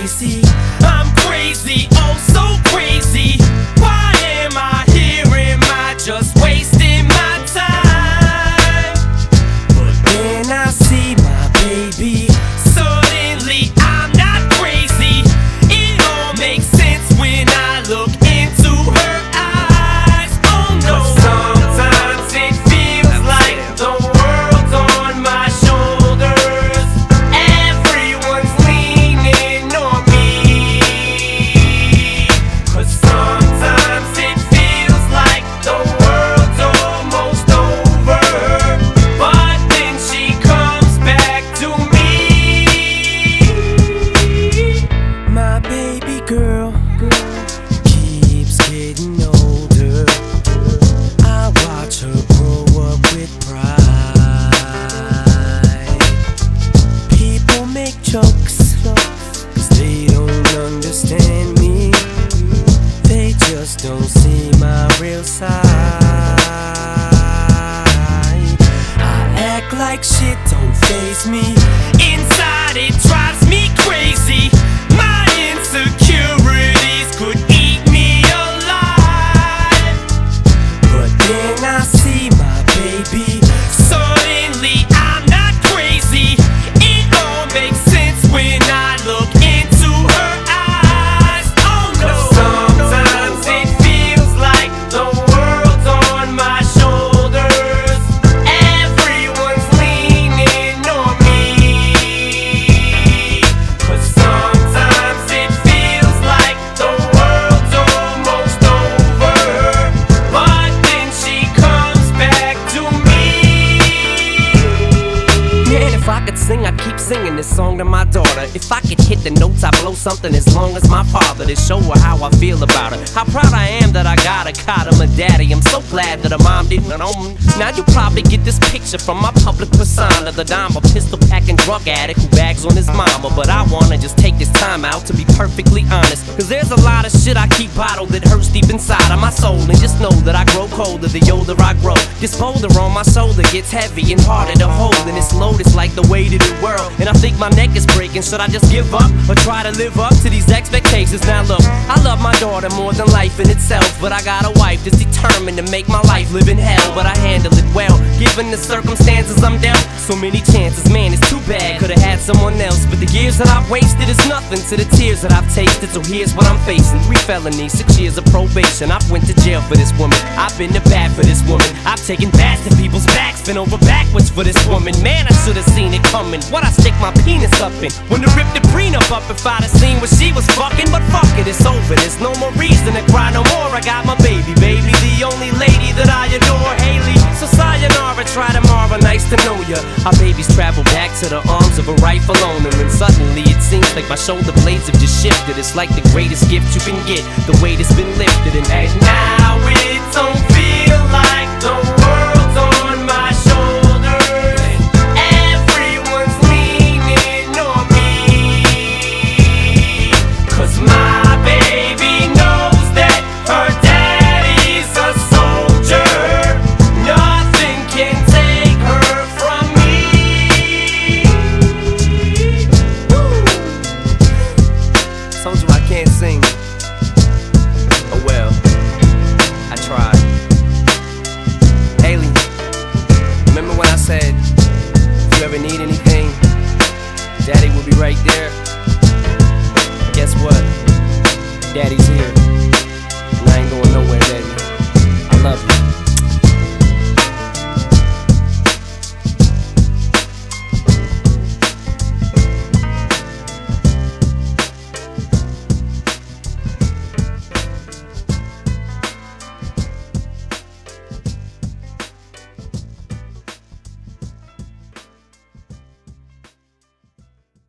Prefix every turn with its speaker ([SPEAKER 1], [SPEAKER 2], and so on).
[SPEAKER 1] crazy. I'm crazy, oh so crazy. Why am I here? Am I just wasting my time? But then I see my baby. Suddenly I'm not crazy. It all makes sense when I look into her eyes. Oh no. Sometimes it feels like the world's on my shoulders. Everyone's leaning on me. 'Cause sometimes it feels like the world's almost over. But then she comes back to me. My baby girl keeps getting older. I watch her grow up with pride. People make jokes 'cause they don't understand me. They just don't see my real side. I act like shit don't faze me. Inside it drives me crazy. My insecurities could eat me alive. But then I see my baby. Suddenly I'm not crazy. It all makes sense when I look into her eyes. Oh no. Sometimes it feels like the world's on my shoulders. Everyone's leaning on me. 'Cause sometimes it feels like the world's almost over. But then she comes back to me. Man, if I could sing, I'd keep singing this song to my daughter. If I could hit the notes, I'd blow something as long as my father, to show her how I feel about her. How proud I am that I got a cot of a daddy. I'm so glad that her mom didn't own. Now you probably get this picture from my public persona, that I'm a pistol packing drug addict who bags on his mama. But I wanna just take this time out to be perfectly honest, 'cause there's a lot of shit I keep bottled that hurts deep inside of my soul. And just know that I grow colder the older I grow. This boulder on my shoulder gets heavy and harder to hold, and this load is like the weight of the world. And I think my neck is breaking. Should I just give up or try to live up to these expectations? Now look, I love my daughter more than life in itself, but I got a wife that's determined to make my life live in hell. But I handle it well, given the circumstances I'm dealt. So many chances, man, it's too bad. Could've had someone else, but the years that I've wasted is nothing to the tears that I've tasted. So here's what I'm facing: 3 felonies, 6 years of probation. I've went to jail for this woman. I've been to bat for this woman. I've taken bats to people's backs, been over backwards for this woman. Man, I should've seen it coming. What I stick my penis up in? When to rip the prenup up if I'd have seen what she was fucking. But fuck it, it's over. There's no more reason to cry no more. I got my baby, the only lady that I adore, Haley. So sayonara, try tomorrow, nice to know ya. Our babies travel back to the arms of a rightful owner, and suddenly it seems like my shoulder blades have just shifted. It's like the greatest gift you can get, the weight has been lifted. And now it don't feel like the world's on my shoulders. Everyone's leaning on me. 'Cause my baby knows that her daddy's a soldier. Nothing can take her from me. Woo. Told you I can't sing. Oh well, I tried. Haley, remember when I said